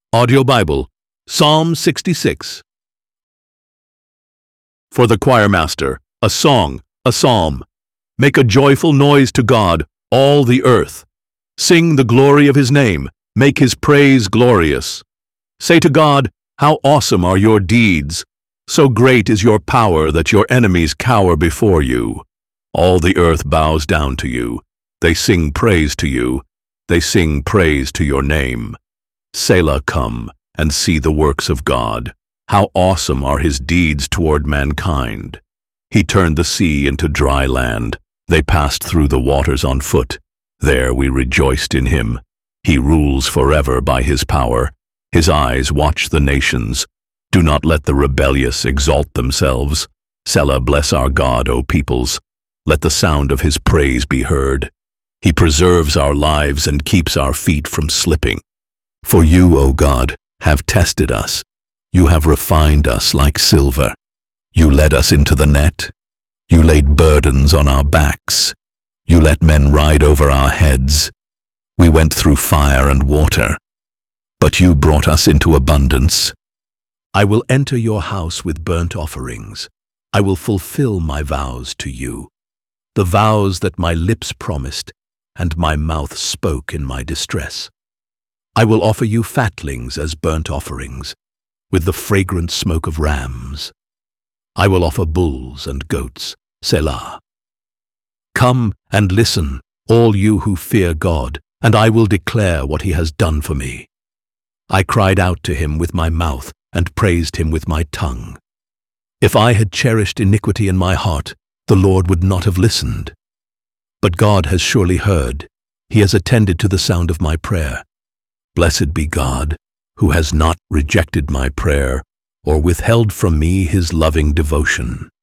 Audio Bible, Psalm 66. For the choirmaster, a song, a psalm. Make a joyful noise to God, all the earth. Sing the glory of his name, make his praise glorious. Say to God, how awesome are your deeds! So great is your power that your enemies cower before you. All the earth bows down to you. They sing praise to you. They sing praise to your name. Selah, come and see the works of God. How awesome are his deeds toward mankind. He turned the sea into dry land. They passed through the waters on foot. There we rejoiced in him. He rules forever by his power. His eyes watch the nations. Do not let the rebellious exalt themselves. Selah, bless our God, O peoples. Let the sound of his praise be heard. He preserves our lives and keeps our feet from slipping. For you, O God, have tested us. You have refined us like silver. You led us into the net. You laid burdens on our backs. You let men ride over our heads. We went through fire and water, but you brought us into abundance. I will enter your house with burnt offerings. I will fulfill my vows to you, the vows that my lips promised and my mouth spoke in my distress. I will offer you fatlings as burnt offerings, with the fragrant smoke of rams. I will offer bulls and goats, Selah. Come and listen, all you who fear God, and I will declare what he has done for me. I cried out to him with my mouth and praised him with my tongue. If I had cherished iniquity in my heart, the Lord would not have listened. But God has surely heard. He has attended to the sound of my prayer. Blessed be God, who has not rejected my prayer or withheld from me his loving devotion.